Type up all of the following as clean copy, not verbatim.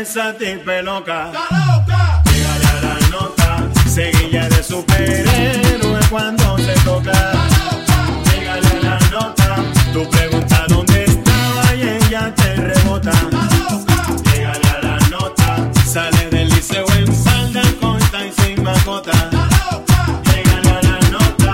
esa tipa loca. Llegale a la nota, seguilla de superhéroe cuando se toca. Llegale a la nota, tú preguntas dónde estaba y ella te rebota. Llegale a la nota, sale del liceo en falda corta y sin macota. Llegale a la nota,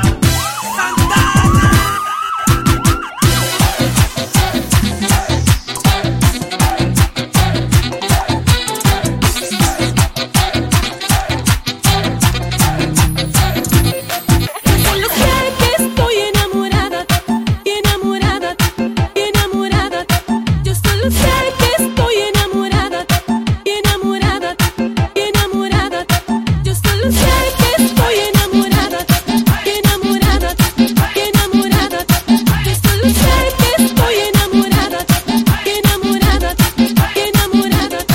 Solo sé que estoy enamorada, enamorada, enamorada. Yo solo sé que estoy enamorada, enamorada, enamorada. Yo solo sé que estoy enamorada, enamorada, enamorada. Yo solo sé que estoy enamorada, enamorada, enamorada.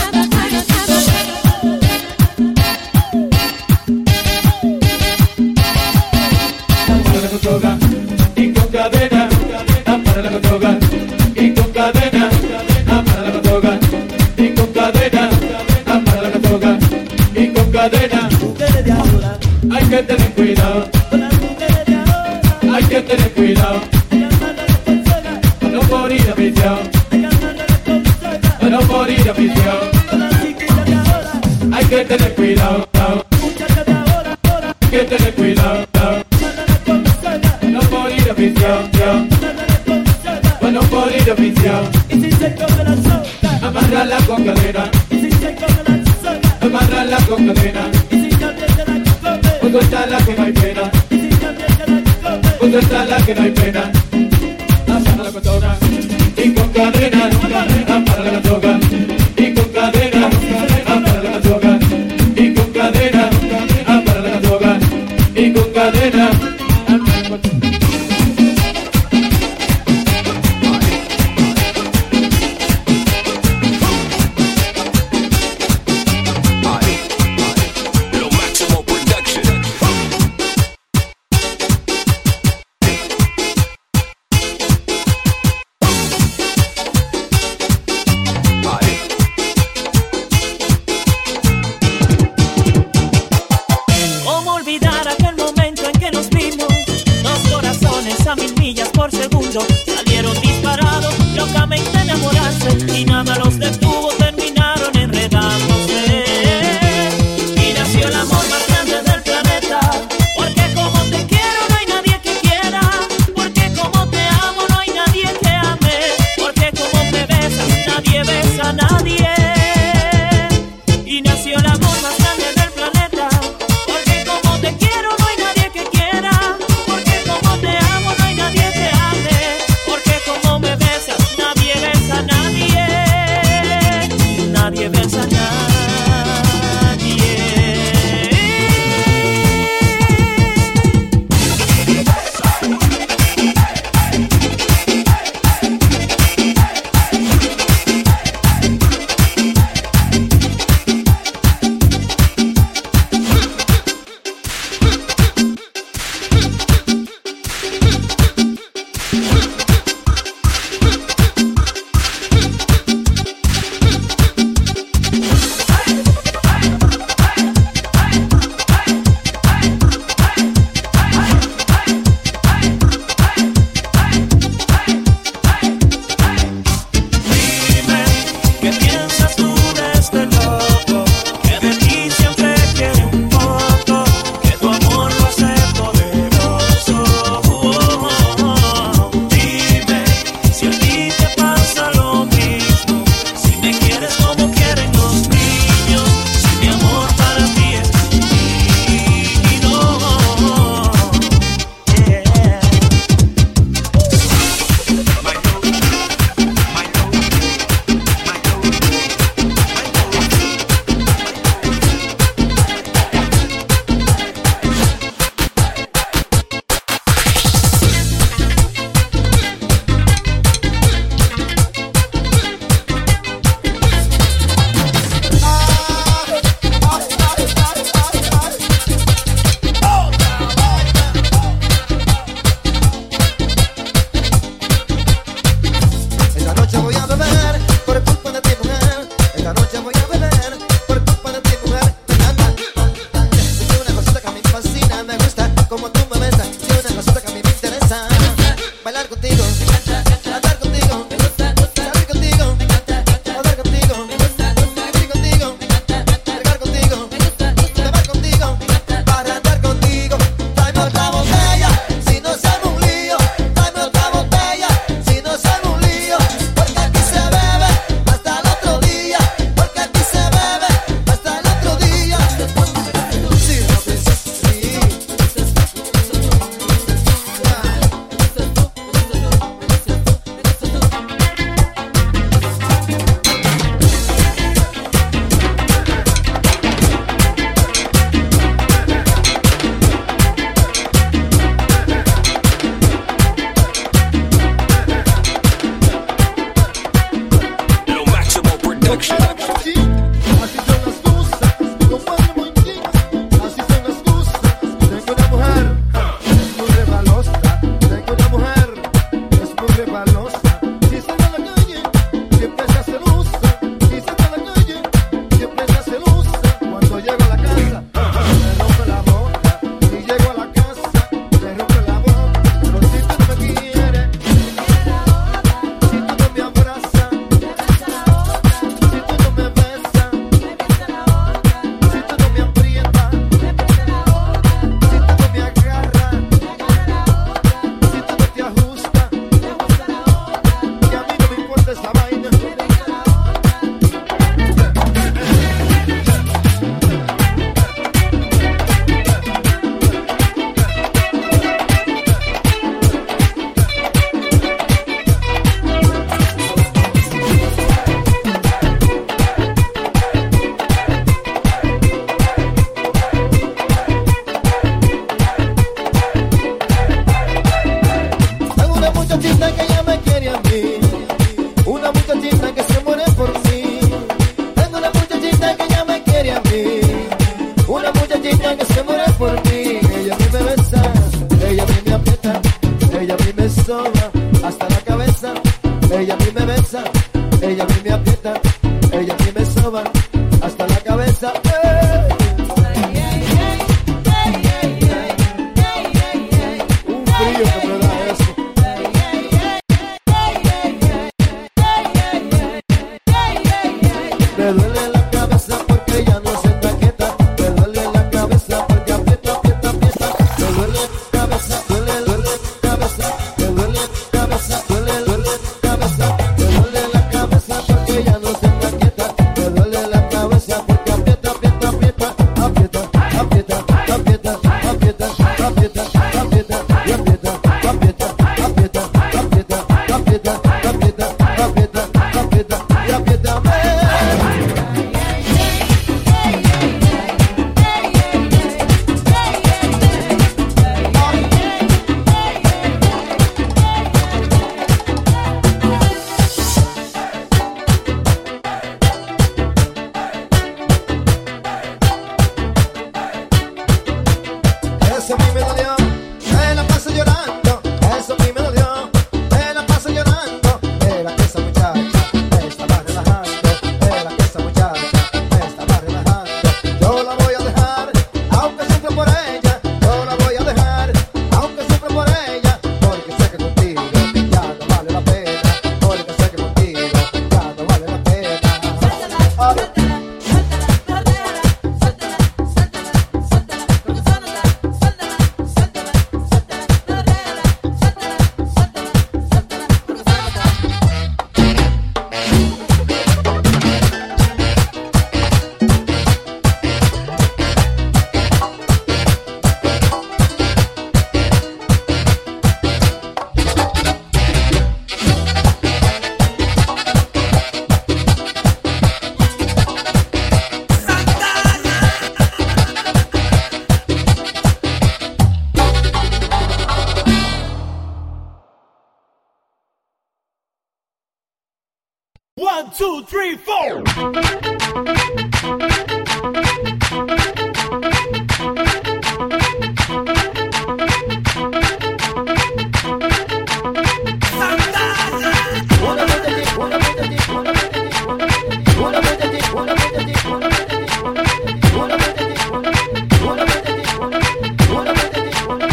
Para la droga y con cadena, para la droga y con cadena, para la droga y con cadena, para la droga y con cadena. Hay que tener cuidado, hay que tener cuidado, para no morir aviciado, para no morir aviciado. Hay que tener cuidado, hay que tener cuidado. No morir afición, bueno morir afición. Amarrala con cadena, amarrala con cadena. Cuando está la que no hay pena, cuando está la que no hay pena. Amarrala con toga y con cadena, amarrala la toga y con cadena, amarrala la toga y con cadena, amarrala la toga y con cadena. Lo máximo production. ¿Cómo olvidar aquel momento en que nos vimos? como tú me besas. Y una cosita que a mí me interesa. Bailar contigo, andar contigo, salir contigo, andar contigo, vivir contigo, llegar contigo, beber contigo, para andar contigo. Tráeme otra botella, si no se hace un lío. Tráeme otra botella, si no se hace un lío. Porque aquí se bebe hasta el otro día. Porque aquí se bebe hasta el otro día. Sí, no pienses en mí. Lo Máximo Production. Así son las cosas, compadre Moinquín. Así son las cosas. Tengo una mujer, es muy rebalosa. Tengo una mujer, es muy rebalosa. Si sale a la calle, siempre se hace lusa. Si sale a la calle, siempre se hace lusa. Cuando llego a la casa, me rompe la boca. Si llego a la casa, me rompe la boca. Pero si tú no me quieres, si tú no me abrazas, si tú no me besas, si tú no me aprietas, si tú no me agarras, si tú no te ajustas, y a mí no me importa esa vaina. Tengo una muchachita que ya me quiere a mí, una muchachita que se muere por mí. Tengo una muchachita que ya me quiere a mí, una muchachita que se muere por mí. Ella a mí me besa, ella a mí me aprieta, ella a mí me soba hasta la cabeza. Ella a mí me besa, ella a mí me aprieta, ella a mí me soba hasta la cabeza. Un frío que me da eso. Me duele la cabeza porque ya no se taqueta. Me duele la cabeza porque aprieta, aprieta, aprieta. Me duele la cabeza, duele la cabeza. Me duele la cabeza, duele la cabeza. Me duele la cabeza porque ya no se taqueta. Me duele la cabeza porque aprieta, aprieta, aprieta. Aprieta, aprieta, aprieta, aprieta, aprieta, aprieta, y aprieta, aprieta, aprieta, aprieta, aprieta, aprieta, aprieta, aprieta, y apriétame. Eso a mí me dolió, me la paso llorando. Eso a mí me dolió, me la paso llorando. Era que esa muchacha me estaba relajando. Era que esa muchacha me estaba relajando. Yo la voy a dejar, aunque sufra por ella. Yo la voy a dejar, aunque sufra por ella. Porque sé que contigo ya no vale la pena. Porque sé que contigo ya no vale la pena. One, two, three, four. Wanna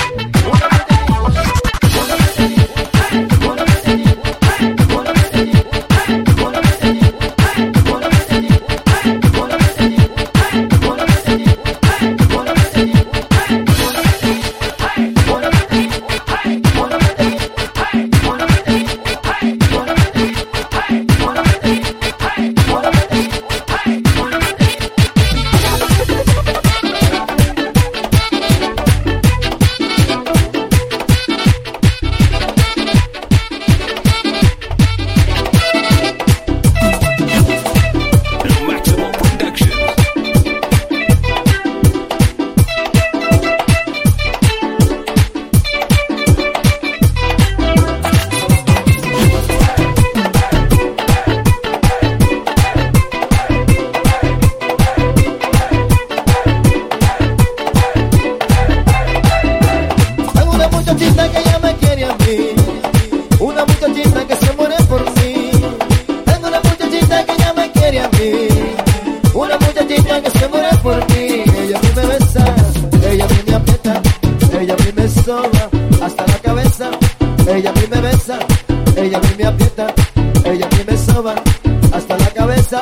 me soba hasta la cabeza. Ella a mí me besa, ella a mí me aprieta, ella a mí me soba hasta la cabeza.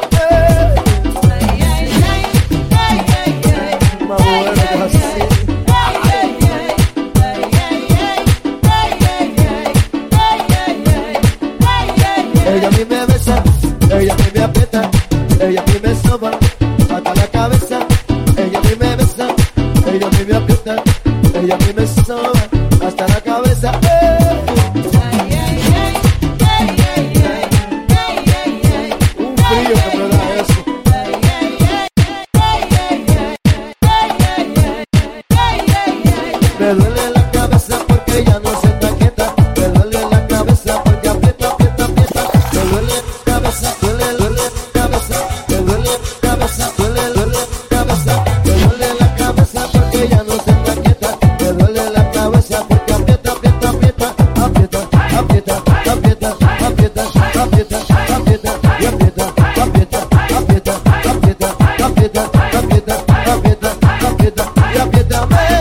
Más bueno que así. Ella a mí me besa, ella a mí me aprieta, ella a mí me soba hasta la cabeza. Ella a mí me besa, ella a mí me aprieta, ella a mí me soba hasta la cabeza. Un frío que me da eso. Me duele la cabeza porque ella no se está quieta. Me duele la cabeza porque aprieta, aprieta, aprieta. Me duele la cabeza, duele la cabeza. Me duele la cabeza, duele la cabeza. Me duele la cabeza porque ella no se está quieta. Me duele la cabeza porque aprieta, aprieta, aprieta. Aprieta, aprieta, aprieta, aprieta, aprieta, aprieta, y aprieta, aprieta, aprieta, aprieta, aprieta, aprieta, aprieta, aprieta, y aprieta.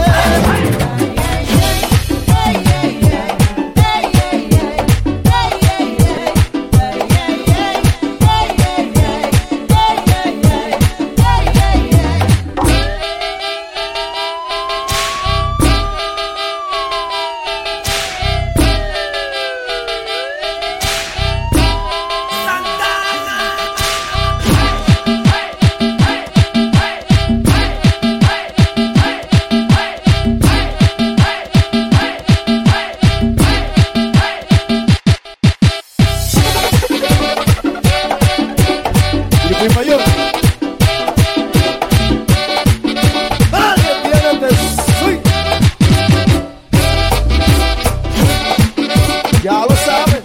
Ya lo saben.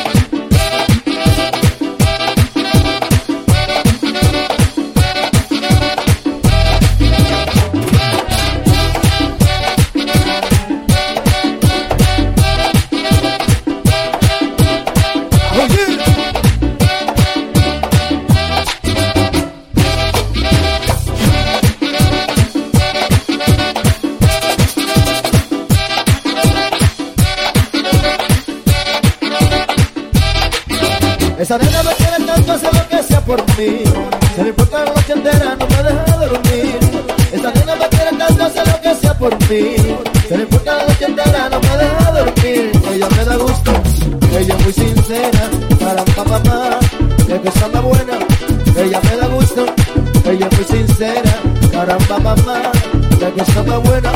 Esa nena me quiere tanto, hace lo que sea por mí. Se le importa la noche entera, no me deja dormir. Esa nena me quiere tanto, hace lo que sea por mí. Se le importa la noche entera, no me deja dormir. Ella me da gusto, ella es muy sincera. Caramba, mamá, es que está más buena. Ella me da gusto, ella es muy sincera. Caramba, mamá, es que está más buena.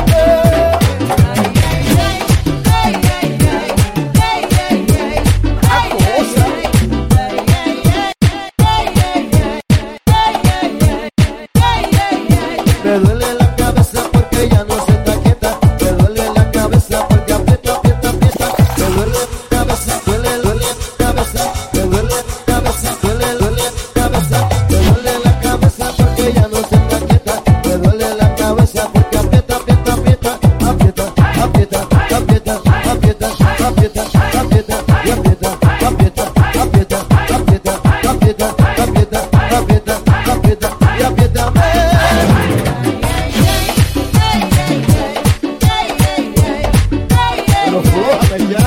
Me duele la cabeza porque ella no se está quieta. Me duele la cabeza porque aprieta, aprieta, aprieta. Me duele la cabeza, duele la cabeza. Me duele la cabeza, duele la cabeza. Me duele la cabeza porque ella no se está quieta. Me duele la cabeza porque aprieta, aprieta, aprieta. Aprieta, aprieta, aprieta, aprieta, aprieta, aprieta, y aprieta, aprieta, aprieta, aprieta, aprieta, aprieta, aprieta, aprieta, y aprieta. Pero flójame ya.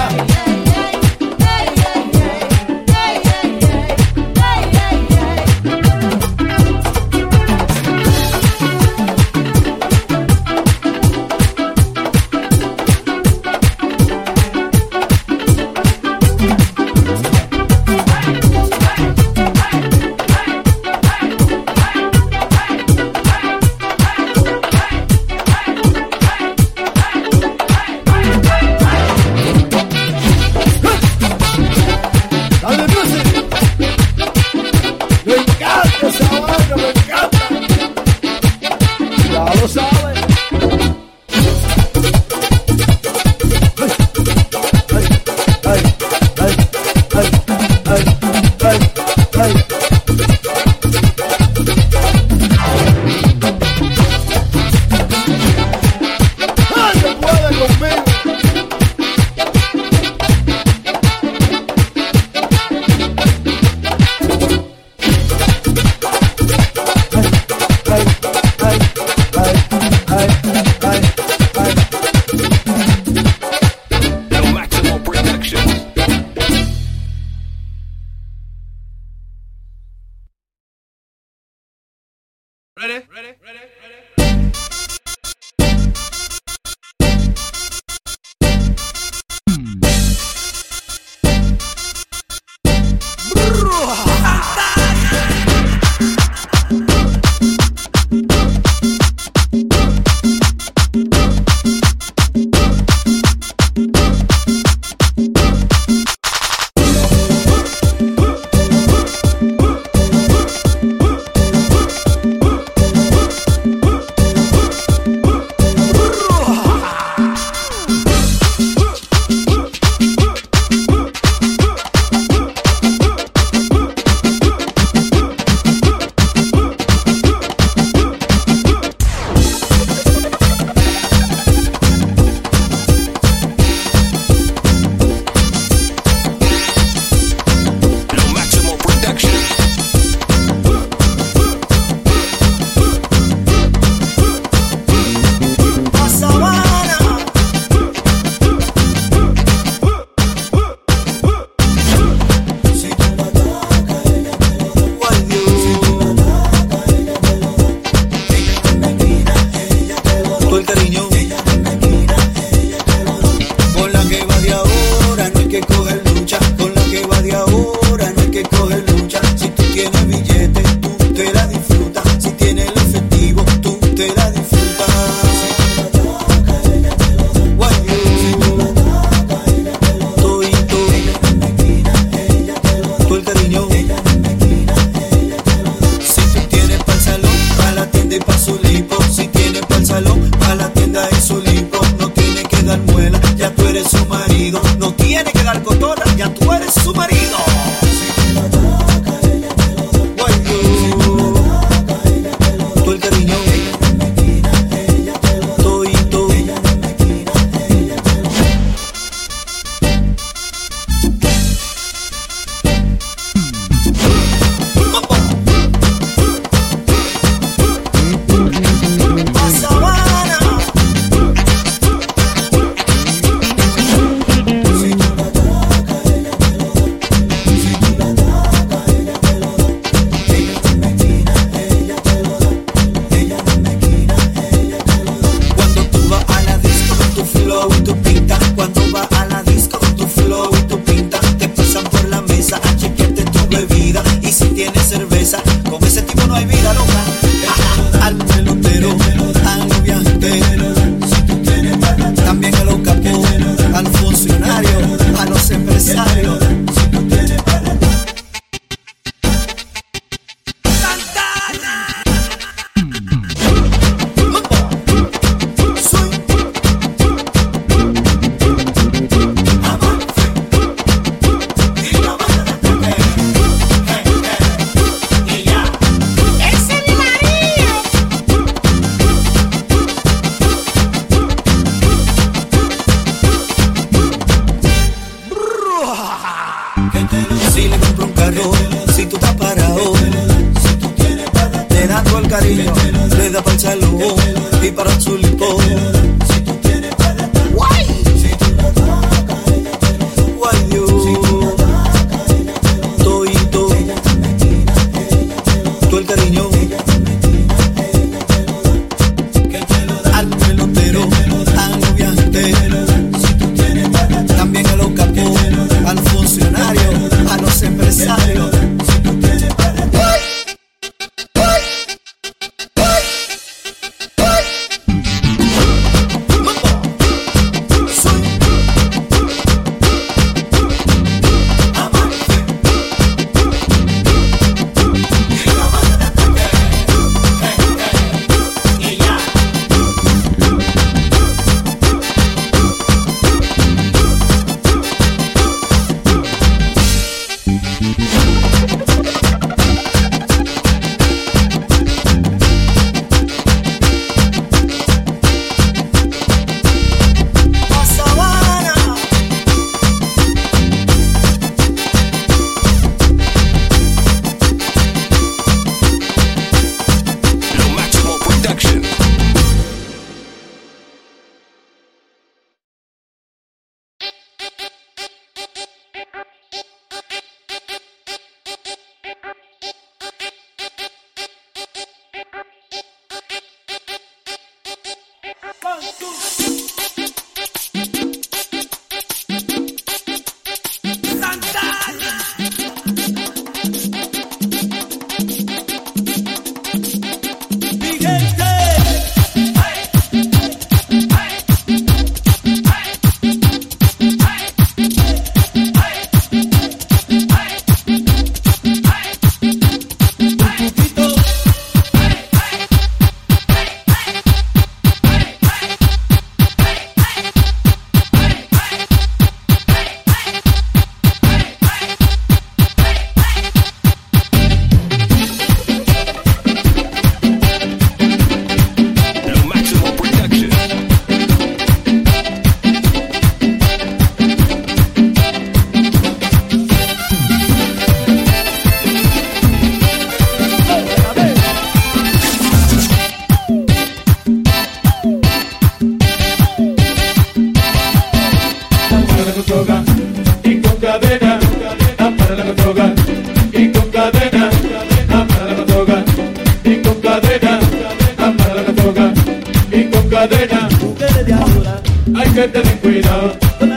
cotorra, ya tú eres su marido. No tiene que dar cotorra, ya tú eres su marido. Tú el cariño, todito. Si le compro un carro, si tú estás parado, te da todo el cariño, le da para el salón y para el chulipo. Guay, guay Dios, todito, todo el cariño al pelotero, al viajante, también a los capos, al funcionario, a los empresarios. Hay que tener cuidado,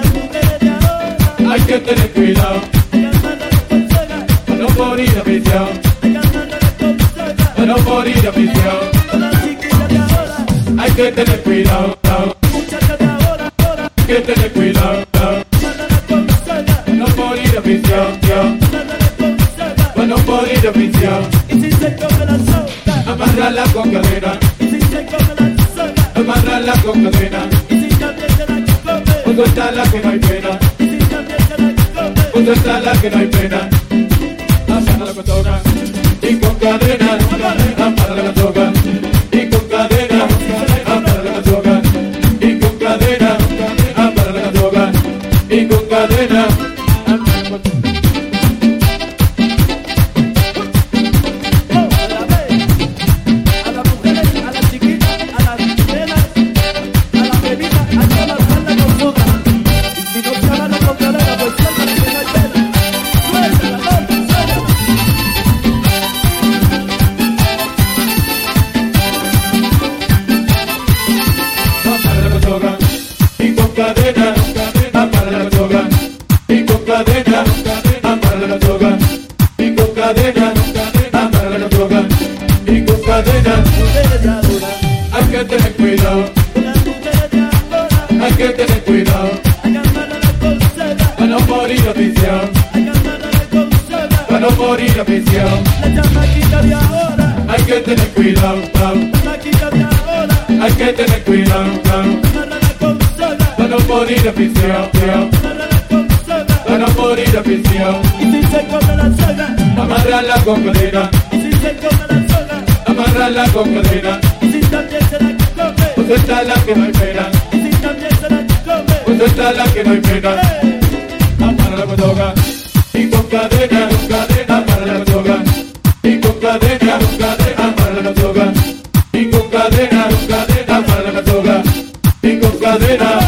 hay que tener cuidado, para no morir aficionado, para no morir aficionado. Hay que tener cuidado, hay que tener cuidado, para no morir aficionado, para no morir aficionado. Amarrarla con cadena, amarrarla con cadena. suéltala que no hay pena. Pues suéltala que no hay pena. Amarra la cotoga y con cadena. Amarra la cotoga y con cadena. Amarra la cotoga y con cadena. Amarra la cotoga y con cadena. Hay que tener cuidado, hay que tener cuidado, para no morir oficial, para no morir oficial. Hay que tener cuidado, hay que tener cuidado, para no morir oficial, para no morir oficial. Amarrarla con cadena, amarrarla con cadena. Pues suéltala que no hay pena. Pues suéltala que no hay pena. Amarra la cotoga y con cadena, amarra la cotoga y con cadena, amarra la cotoga y con cadena, amarra la cotoga y con cadena.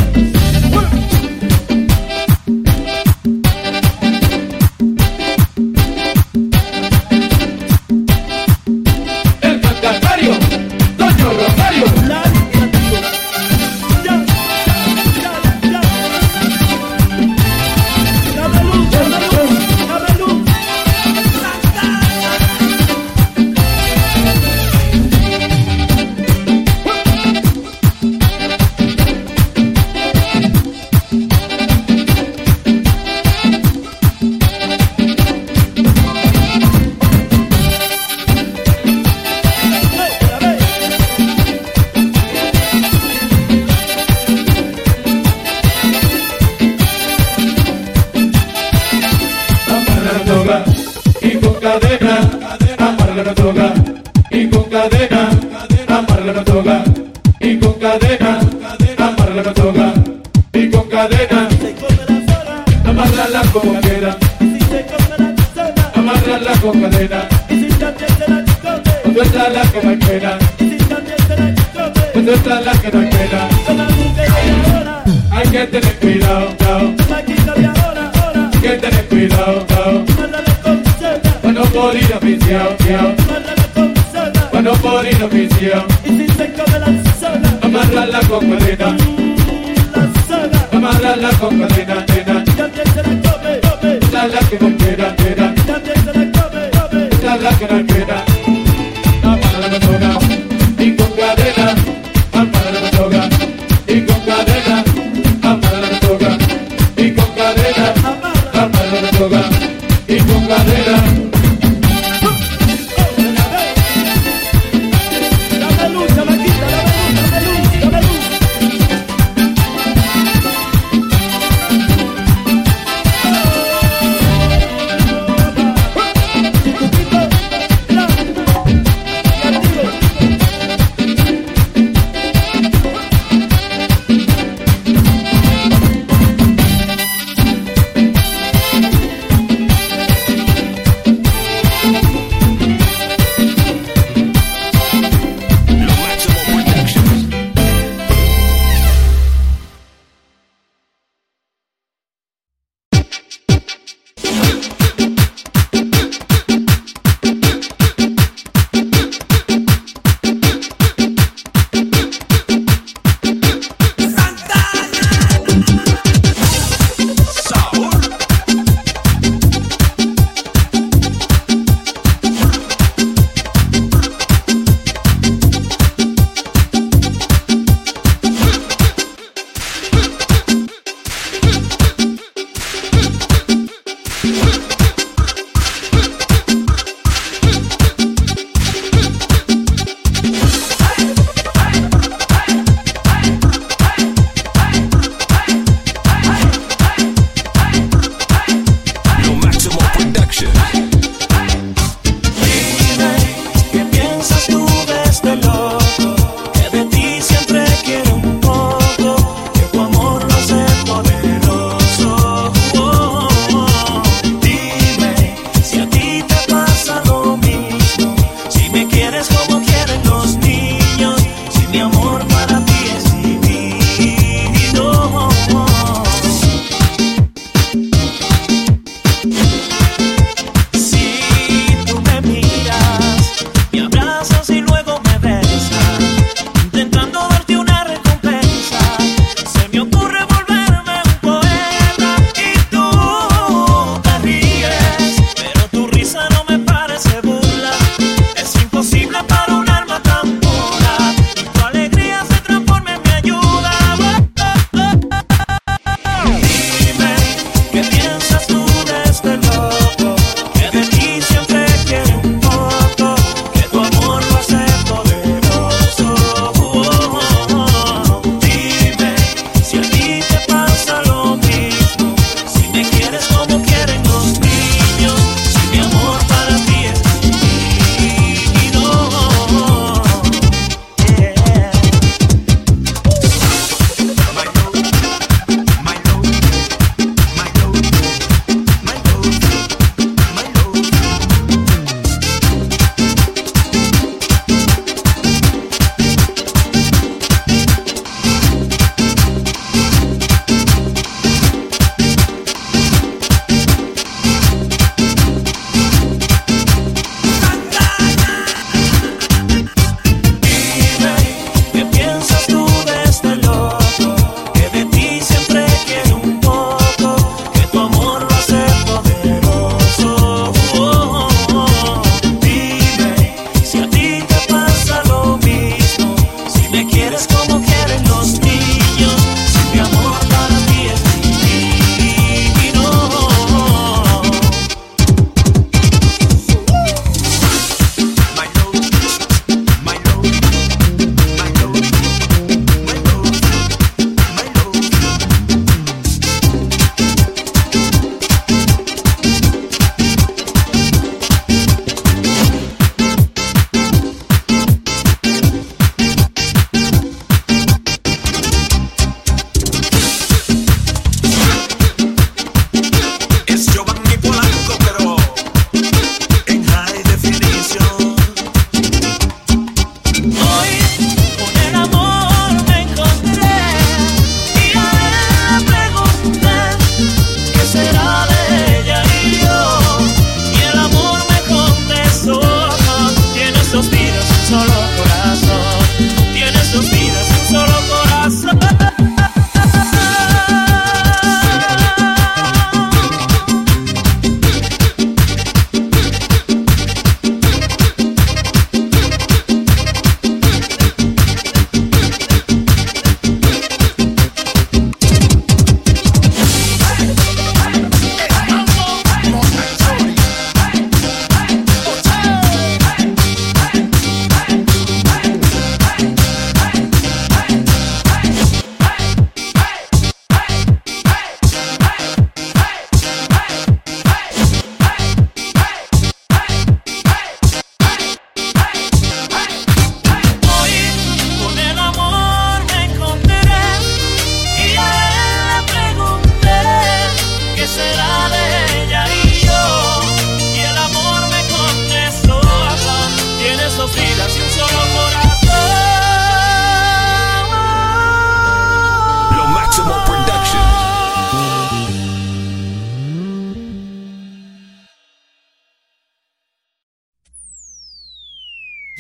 Y con cadena, amarra la cotoga y con cadena, amarra la cotoga y con cadena, amarra la cotoga y con cadena. Amarrala con cadena, amarrala con cadena. Pues suéltala que no hay pena, pues suéltala que no hay pena. Hay que tener cuidado, hay que tener cuidado, para no morir oficial, para no morir oficial. Amarrarla con cadena, amarrarla con cadena, dala que no quiera, dala que no quiera. Amarra la cotoga y con cadena, amarra la cotoga y con cadena, amarra la cotoga y con cadena, amarra la cotoga y con cadena.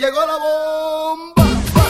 Llegó la bomba.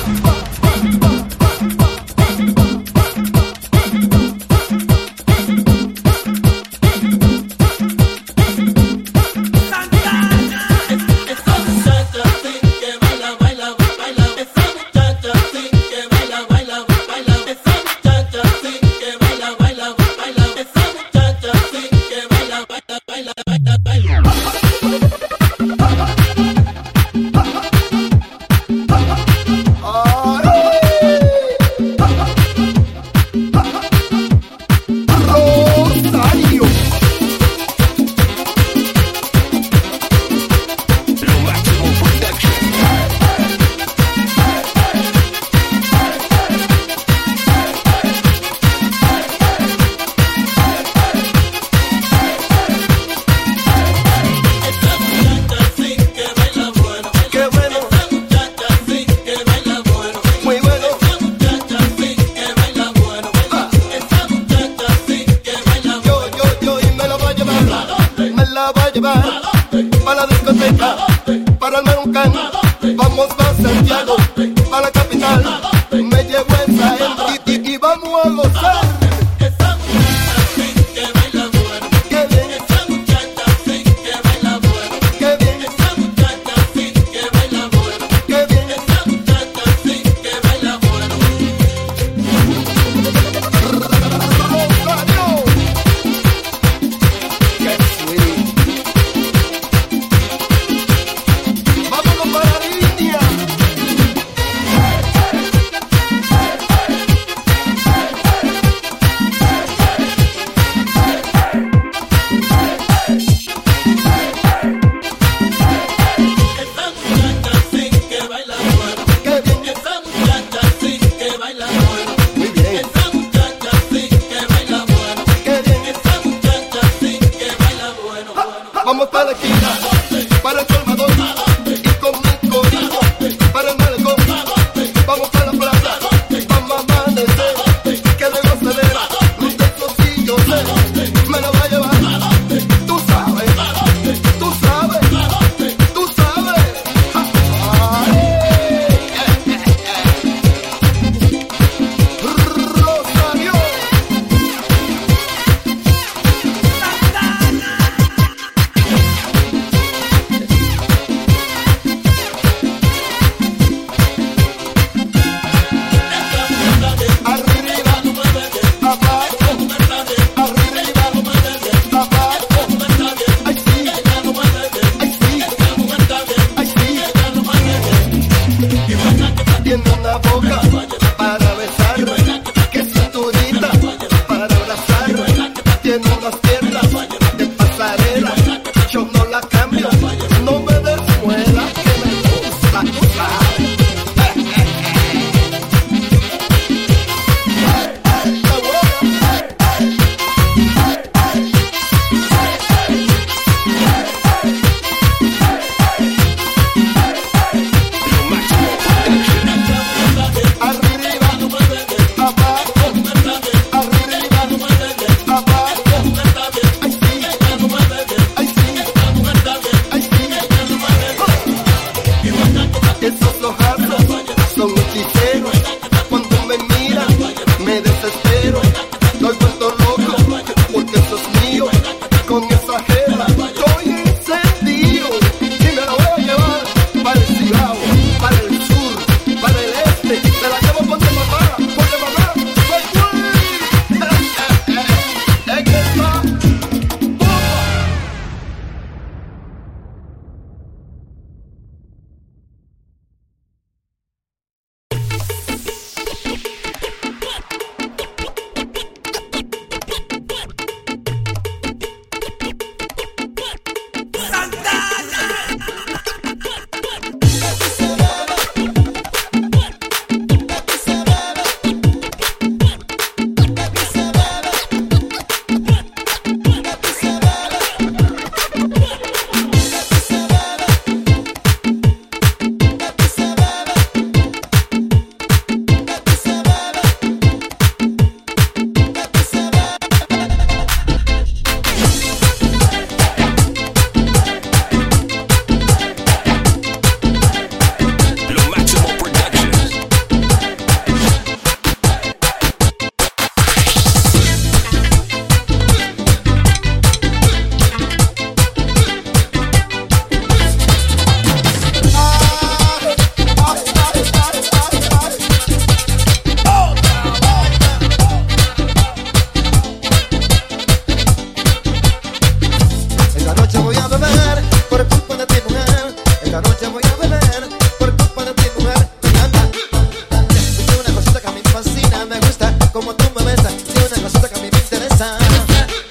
Para la discoteca, para el Meruncán, vamos a Santiago, para la capital, me llevo esa hembra y vamos a gozar. Esa muchacha sí que baila bueno, qué bien. Esa muchacha sí que baila bueno, qué bien. Esa muchacha sí que baila bueno, qué bien. Esa muchacha sí que baila bueno. Rosario, qué sweet. Vámonos para la línea. Esa muchacha sí que baila bueno. Qué bien. Esa muchacha sí que baila bueno. Muy bien. Esa muchacha sí que baila bueno. Qué bien. Esa muchacha sí que baila bueno. Vamos para la esquina, para el colmador y con mi corillo para el malecón. Vamos para la plaza, vamos a amanecer, que de gozadera, de esos sí yo sé, me la va a llevar. Tú sabes, tú sabes, tú sabes. Rosario. Arriba, abajo, arriba, abajo, ay sí, ay sí, ay sí. Tiene una boca para besar, que cinturita para abrazar, tiene unas piernas de pasarela, yo no la cambio, no me desmuela, que me gusta, tú sabes. Arriba, abajo, arriba, abajo,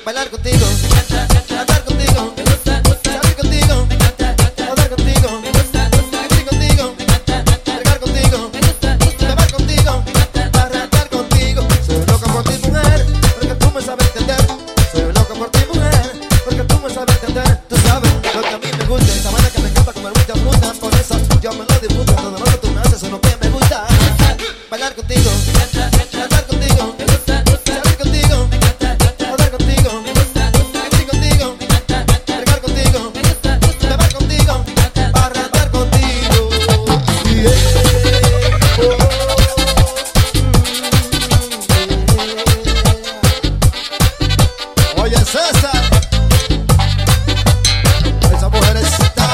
bailar contigo, andar contigo, salir contigo, rodar contigo, vivir contigo, cargar contigo, beber contigo, arrancar contigo. Soy loco por ti, mujer, porque tú me sabes entender. Soy loco por ti, mujer, porque tú me sabes entender. Tú sabes lo que a mí me gusta, esa vaina que me encanta comer mucha fruta. Por eso yo me lo disfruto, todo lo que tú me haces es lo que me gusta. Bailar contigo, andar contigo, salir contigo, rodar contigo, vivir contigo, cargar contigo, beber contigo, arrancar contigo. Oye César, esa mujer está.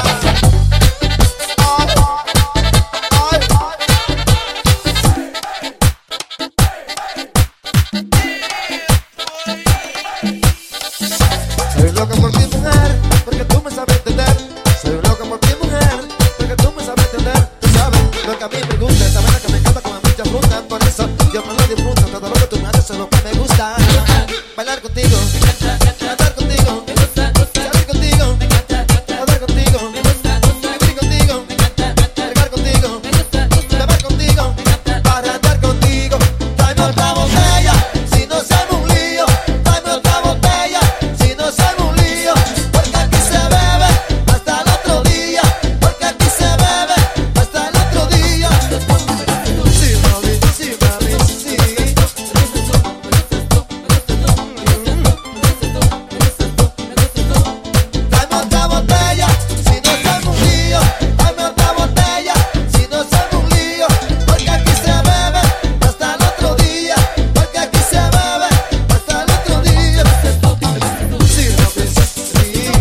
Soy loca por ti, mujer, porque tú me sabes entender. Soy loca por ti, mujer, porque tú me sabes entender. Tú sabes lo que a mí me gusta, esa vaina que me encanta comer mucha fruta. Por eso yo me lo disfruto, todo lo que tú me haces es lo que me gusta. Bailar contigo, andar contigo, salir contigo, rodar contigo, vivir contigo, cargar contigo, beber contigo, arrancar contigo. Tráeme otra botella, si no se arma un lío. Tráeme otra botella, si no se arma un lío. Porque aquí se bebe hasta el otro día. Porque aquí se bebe hasta el otro día. Sí, mami, sí, mami, sí. Tráeme otra botella, si no se arma un lío. Tráeme otra botella, si no se arma un lío. Porque aquí se bebe hasta el otro día. Porque aquí se bebe hasta el otro día. Sí, mami, sí.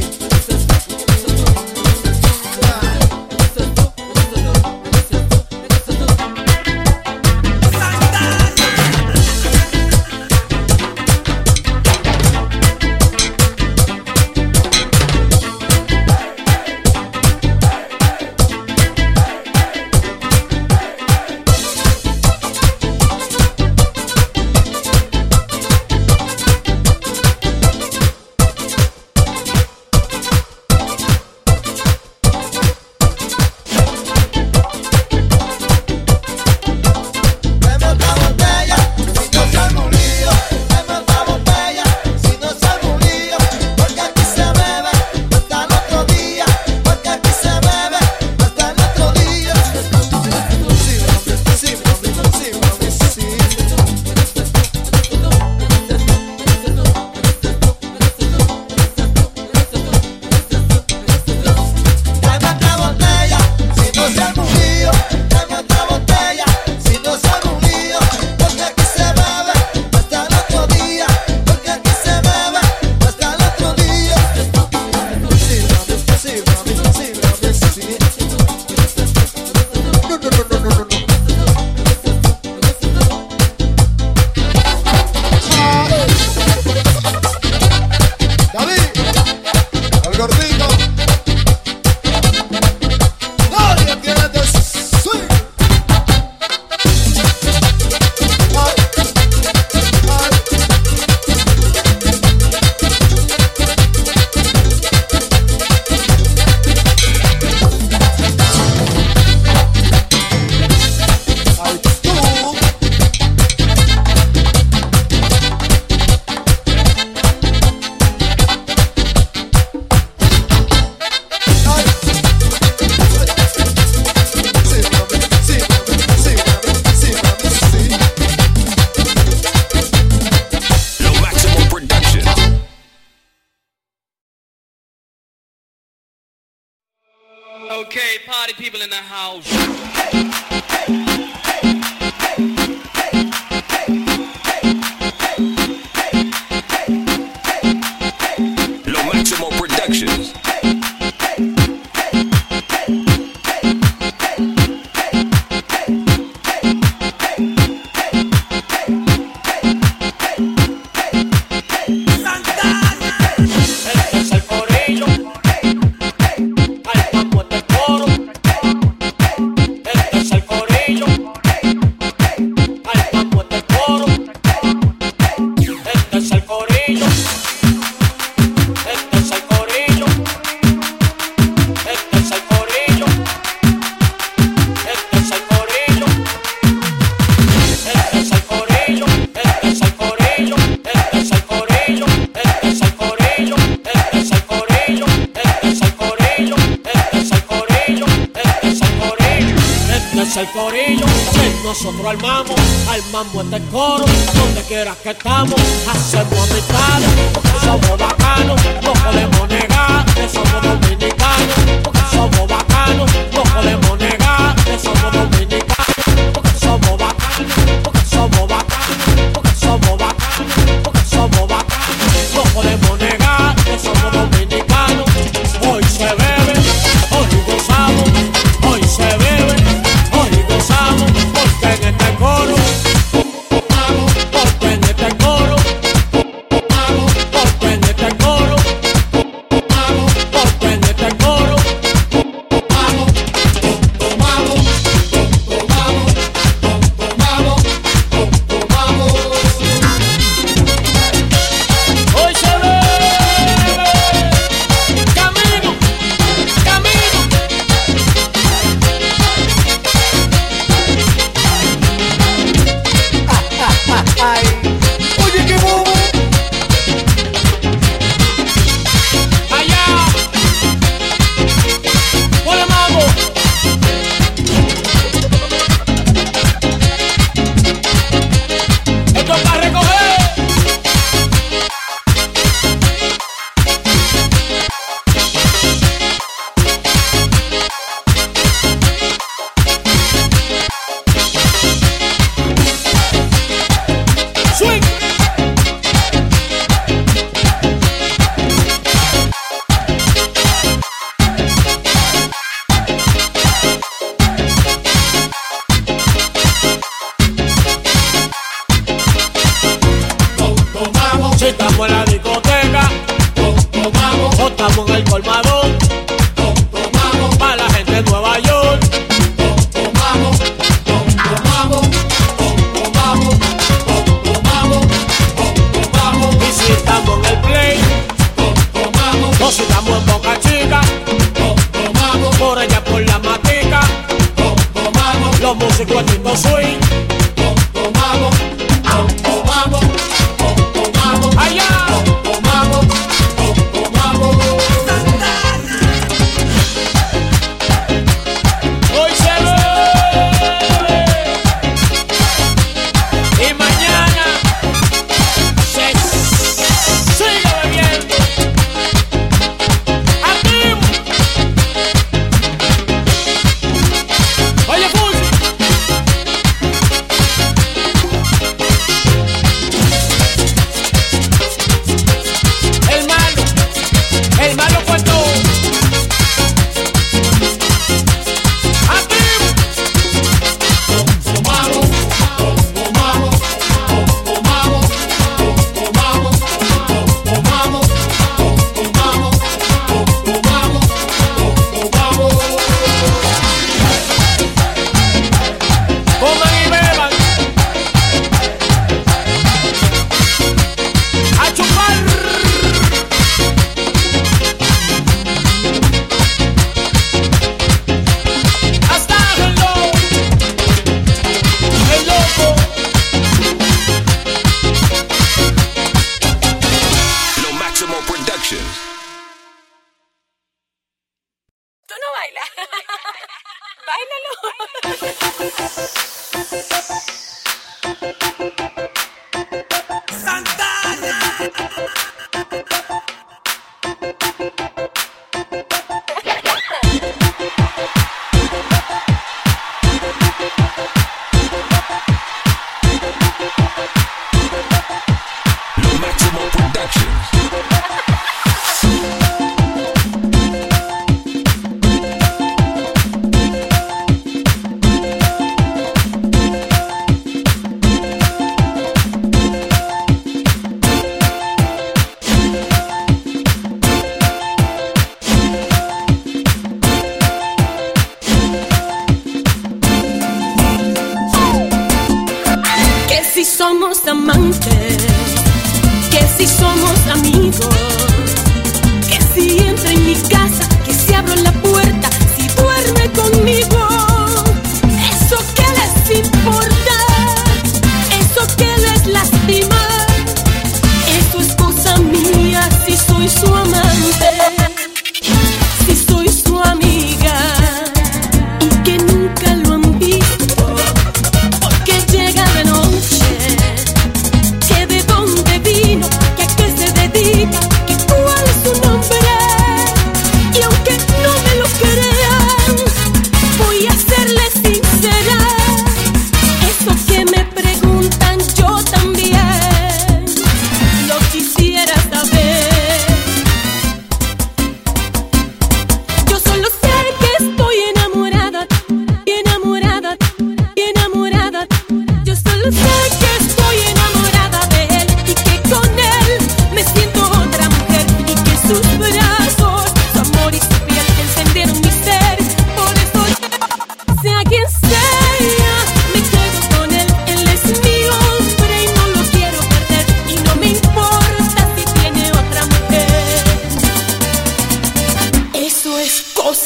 Tráeme otra botella, si no se arma un lío. Tráeme otra botella, si no se arma un lío. Porque aquí se bebe hasta el otro día. Porque aquí se bebe hasta el otro día. Sí, mami, sí, mami, sí, mami, sí. Tráeme otra botella, si no se arma un lío. Tráeme otra botella, si no se arma un lío. Porque aquí se bebe hasta el otro día. Porque aquí se bebe hasta el otro día. Sí, mami, sí, mami, sí, mami, sí. No, no, no, no, no, no. David, el gordito. Nadie tiene de swing. Ay, tú. Ay. Sí, mami, sí, mami, sí, mami, sí, mami, sí. Lo Máximo Production. Okay, party people in the house. Lo Máximo Productions. Este es el corillo, al campo este coro. Este es el corillo, al campo este coro. Este es el corillo, el corillo que nosotros armamos este coro, donde quiera que estamos, hacemos amistades, porque somos bacanos, no podemos negar que somos dominicanos, porque somos bacanos, no podemos negar que somos dominicanos, porque somos bacanos, porque somos bacanos, porque somos bacanos, porque somos bacanos, no podemos negar que somos dominicanos. Hoy se bebe, hoy gozamos, hoy se bebe, hoy gozamos, porque en este coro, porque en este coro, porque en este coro, porque en este coro, hoy se bebe, camino, camino. Oye, qué bobo. Allá, ponle mambo. Esto es para recoger. Swing. Si estamos en la discoteca, o estamos en el colmadón, para la gente de Nueva York. Y si estamos en el play, o si estamos en Boca Chica, por allá por la matica, los músicos haciendo swing. Allá.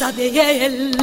cosa de él.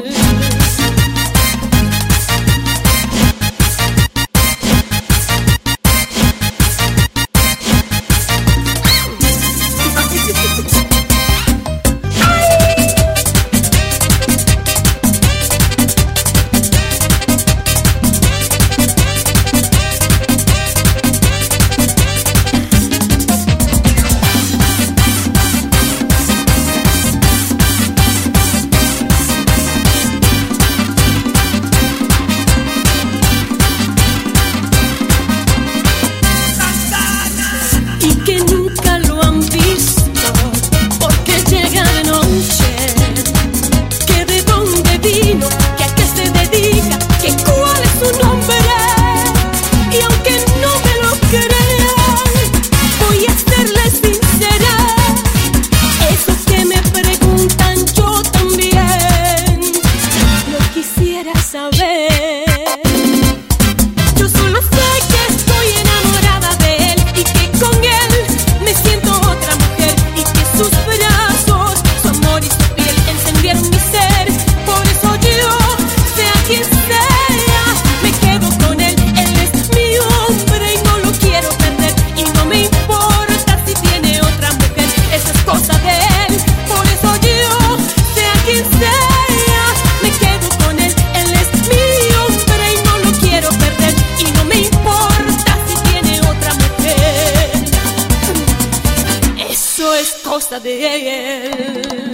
Cosa de él.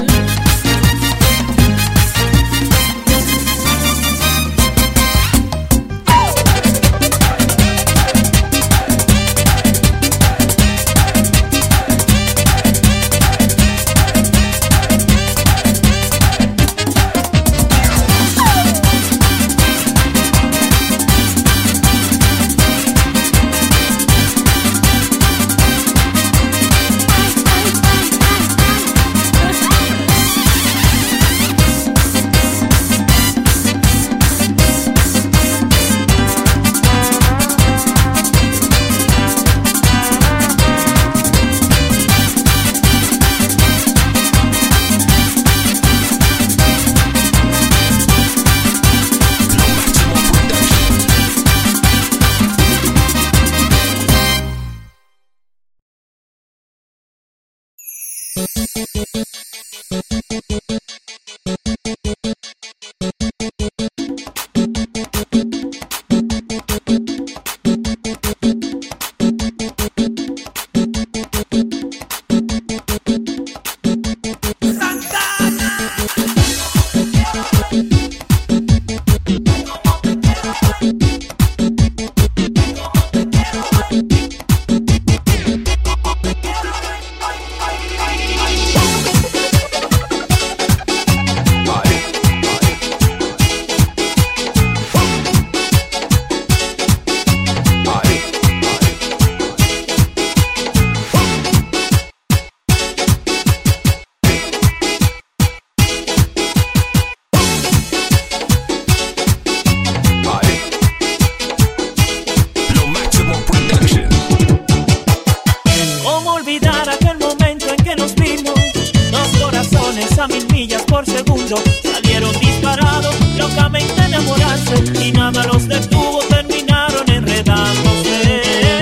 a 1000 millas por segundo. Salieron disparados, locamente a enamorarse, y nada los detuvo, terminaron enredándose.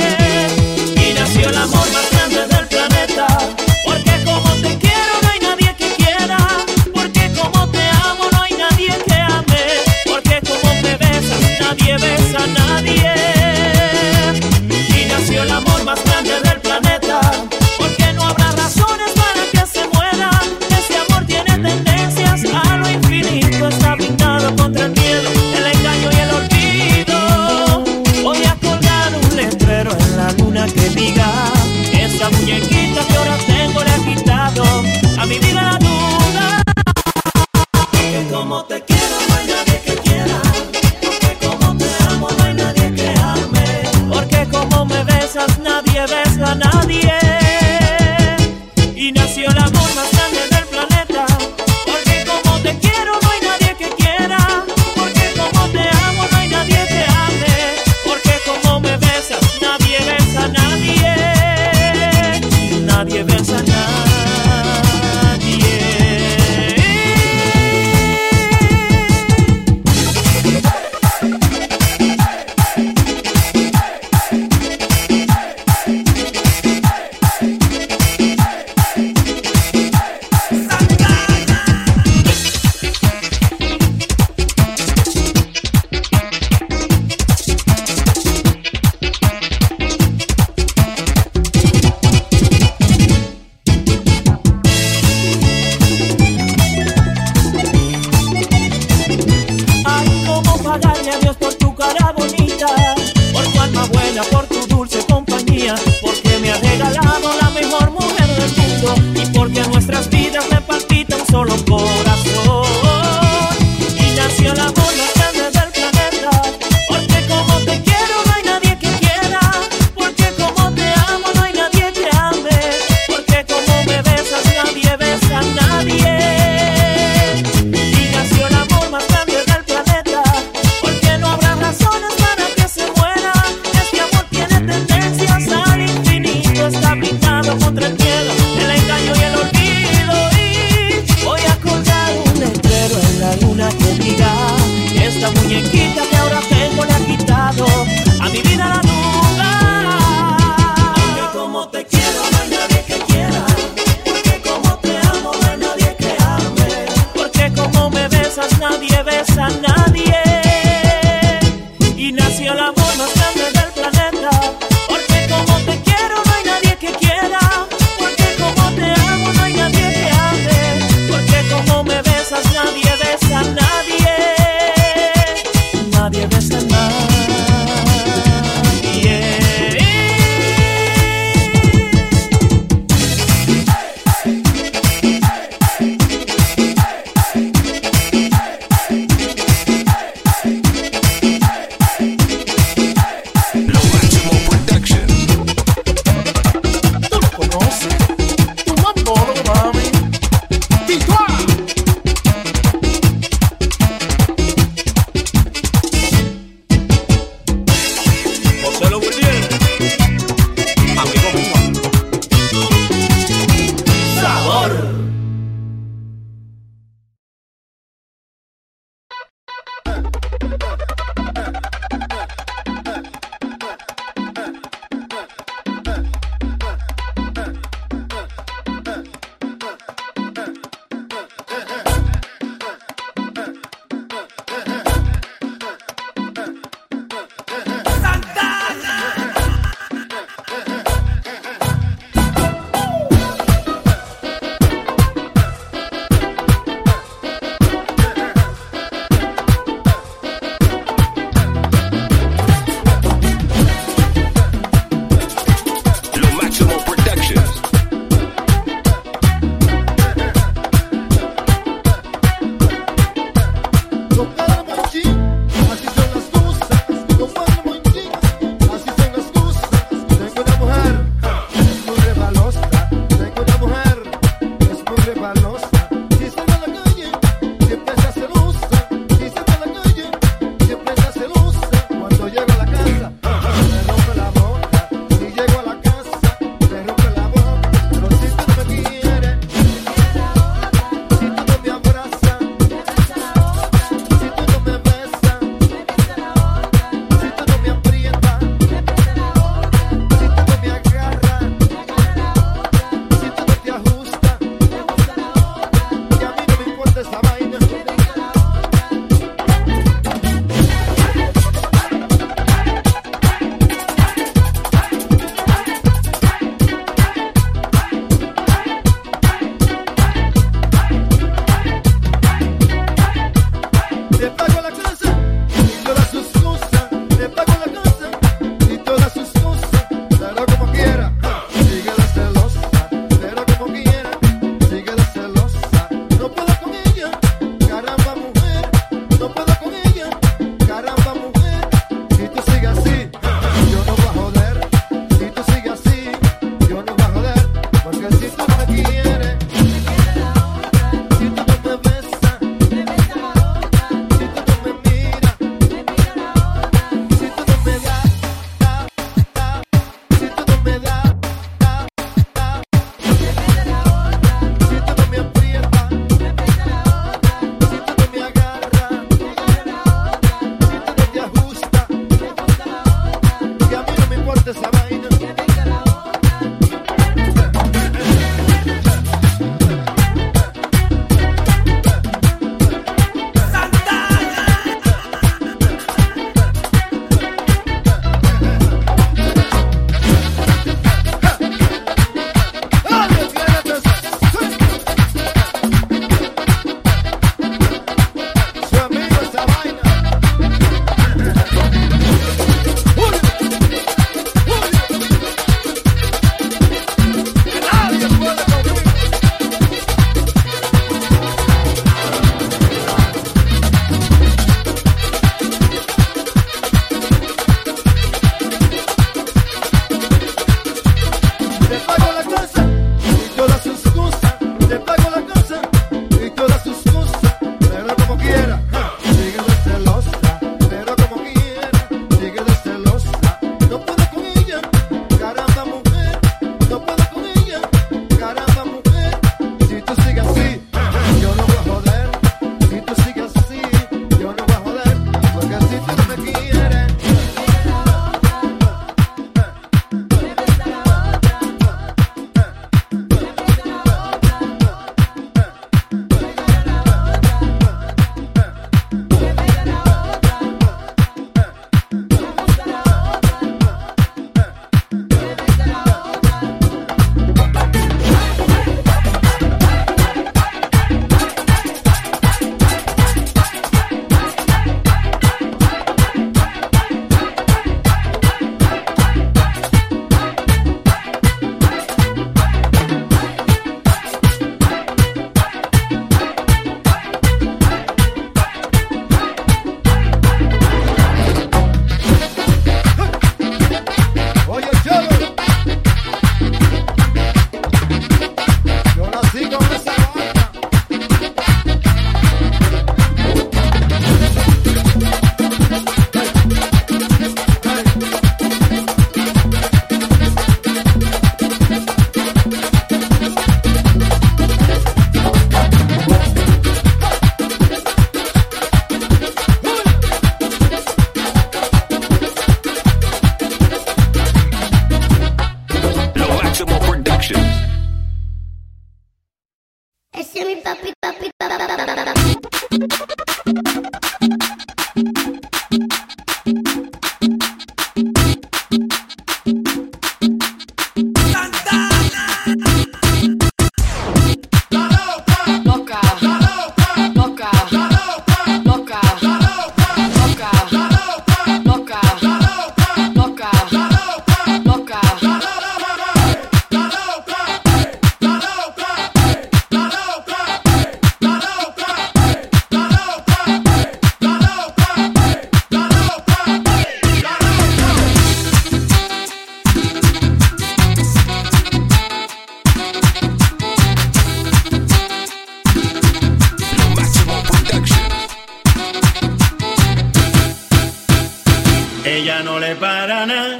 Y nació el amor más grande del planeta, porque como te quiero no hay nadie que quiera, porque como te amo no hay nadie que ame, porque como me besas nadie besa a nadie. Y nació el amor más grande del planeta, porque no habrá razones para que se muera. Ese amor tiene tendencias a lo infinito, está pintado contra el miedo, el engaño y el olvido. Voy a colgar un letrero en la luna que diga: esa muñequita que ahora tengo le ha quitado a mi vida la duda. Porque como te quiero no hay nadie que quiera, porque como te amo no hay nadie que ame, porque como me besas nadie besa a nadie. Y nació el amor más grande del planeta, porque como te quiero no hay nadie que quiera, porque como te amo no hay nadie que ame, porque como me besas nadie besa a nadie, nadie besa a nadie. esta muñequita que ahora tengo le ha quitado a mi vida la duda. Porque como te quiero no hay nadie que quiera, porque como te amo no hay nadie que ame, porque como me besas nadie besa a nadie, y nació el amor más grande del planeta. Porque como te quiero no hay nadie que quiera, porque como te amo no hay nadie que ame, porque como me besas nadie besa a nadie, nadie besa a nadie.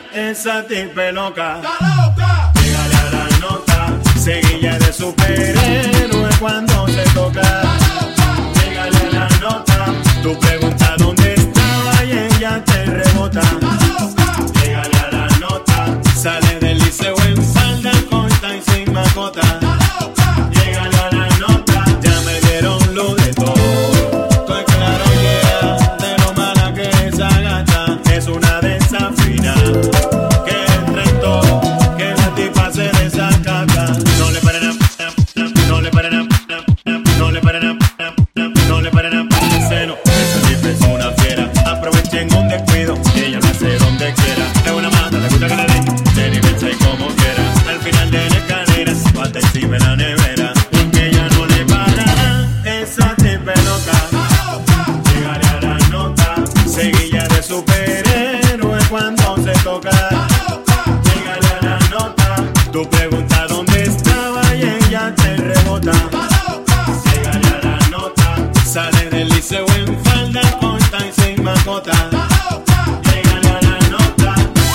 esa tipa loca. Pégale a la nota, seguilla de superhéroe cuando se toca. Pégale a la nota, tú preguntas dónde estaba y ella te rebota. Pégale a la nota, sale del liceo en falda corta y sin mascota. Pégale a la nota, ya me dieron lo de todo. Estoy claro ya de lo mala que esa gata es una desafinada. Que entre en todo, que la tipa se desacata. No le paren a, no le paren a, no le paren a, no le paren a seno. Esa tipa es una fiera. Aprovechen un descuido, ella lo hace donde quiera. Es una mata, le gusta que le den, se nivelza y como quiera. Al final de la escalera, falta encima en la nevera. Porque ella no le para, esa tipa es loca. Llegaré a la nota, seguilla de superhéroe cuando se toca. Llegaré a la nota, tú preguntas dónde estaba y ella te rebota. Llegaré a la nota, sale del liceo en falda corta y sin mascota. Llegaré a la nota.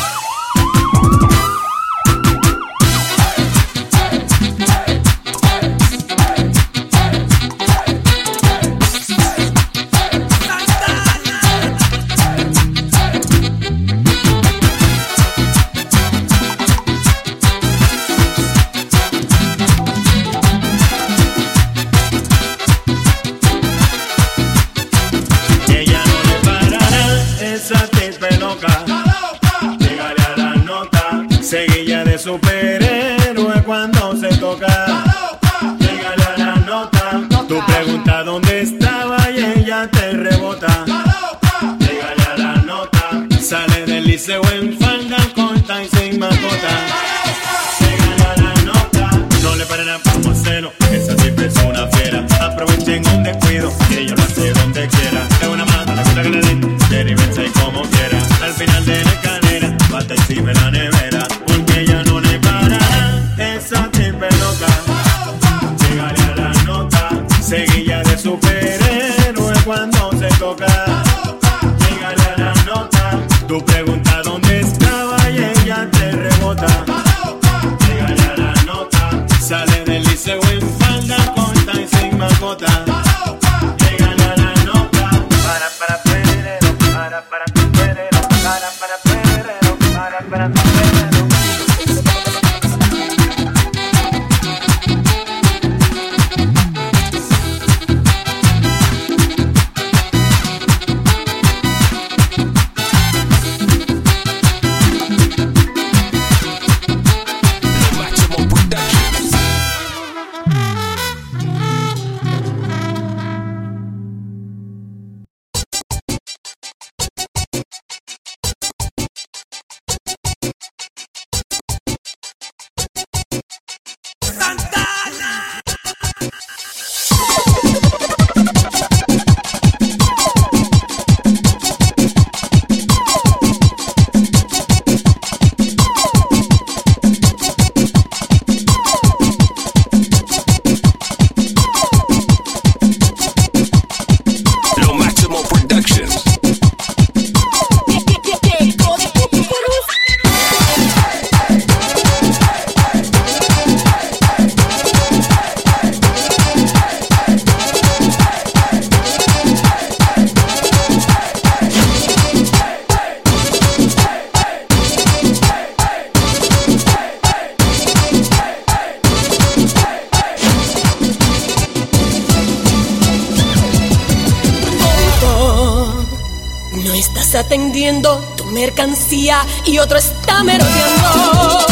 Ella no le parará, esa tipa es loca. Llegale a la nota, seguilla de superhéroe cuando se toca. Llegale a la nota, tú preguntas dónde estaba y ella te rebota. Llegale a la nota, sale del liceo en falda corta y sin mascota. Llegale a la nota, no le paren a seno, esa tipa es una fiera. Aprovechen un descuido, que ella lo hace donde quiera. Es una mata, la gusta que le den, se nivelza y como quiera. Al final de la escalera, falta encima en la nevera. Porque ella no le para, esa tipa es loca. Llegale a la nota, seguilla de superhéroe cuando se toca. Llegale a la nota, tú preguntas dónde estaba y ella te rebota. Llegale a la nota, sale del liceo en falda corta y sin mascota. Llegale a la nota. Para perero, para perero, para perero, para perero. Maximum Productions. Lo Máximo Productions. No estás atendiendo tu mercancía y otro está merodeando.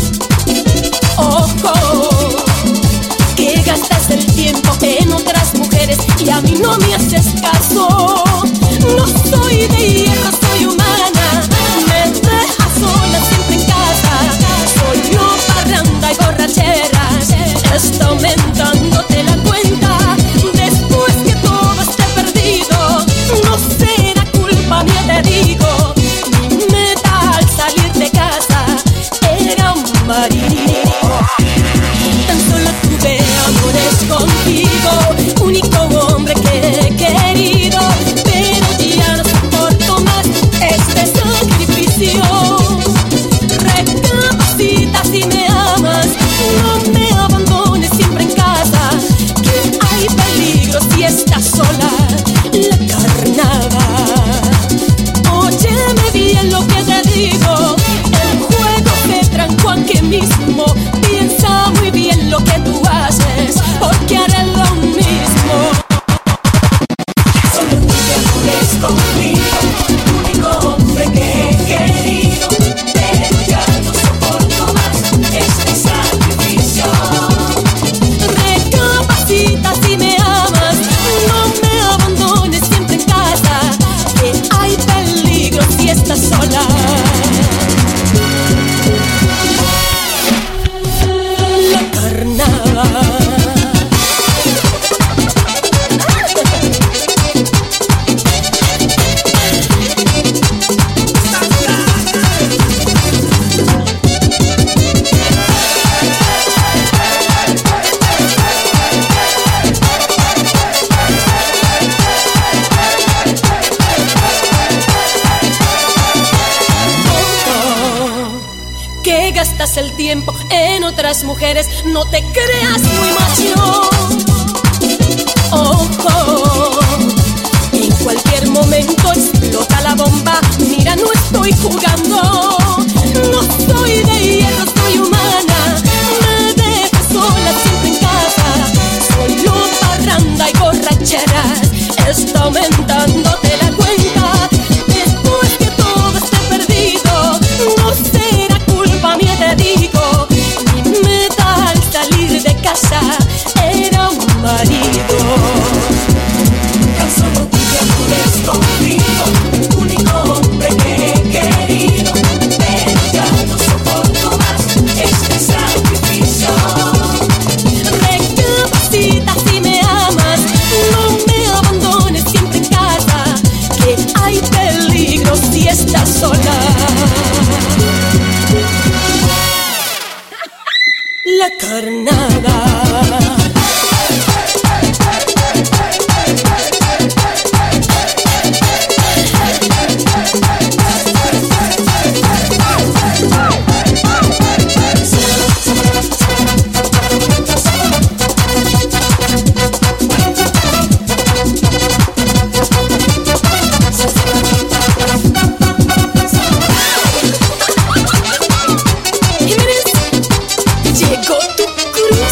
Ojo, que gastas el tiempo en otras mujeres y a mí no me haces caso. No soy de hierro, soy humana. Me dejas sola siempre en casa. Soy yo parranda y borrachera. Está aumentándote la cuenta. Después que todo esté perdido, no será culpa mía, te digo. Mi meta al salir de casa era un marido. Tan solo tuve amores contigo, único hombre que he querido, pero ya no soporto más. en otras mujeres. No te creas muy macho. Ojo, en cualquier momento explota la bomba. Mira, no estoy jugando. No soy de hierro, soy humana. Me dejo sola siempre en casa. Soy luz, parranda y borracheras. Está aumentándote la cuenta. Después que todo esté perdido, no será culpa mía, te digo. Mi meta al salir de casa era un marido. Tan solo tú te acudes conmigo, el único hombre que he querido. Pero ya no soporto más este sacrificio. Recapacita si me amas, no me abandones siempre en casa, que hay peligro si estás sola. La carnada. Llegó tu cruz.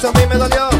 eso a mí me dolió.